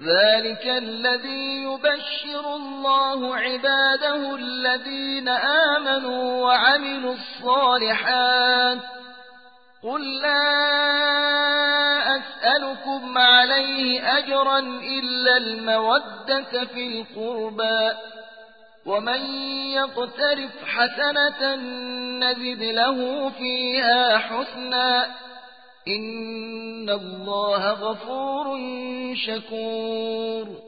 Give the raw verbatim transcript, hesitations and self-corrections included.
ذلك الذي يبشر الله عباده الذين آمنوا وعملوا الصالحات قل لا أسألكم عليه أجرا إلا المودة في القربى ومن يقترف حسنة نزد له فيها حسنا إن الله غفور شكور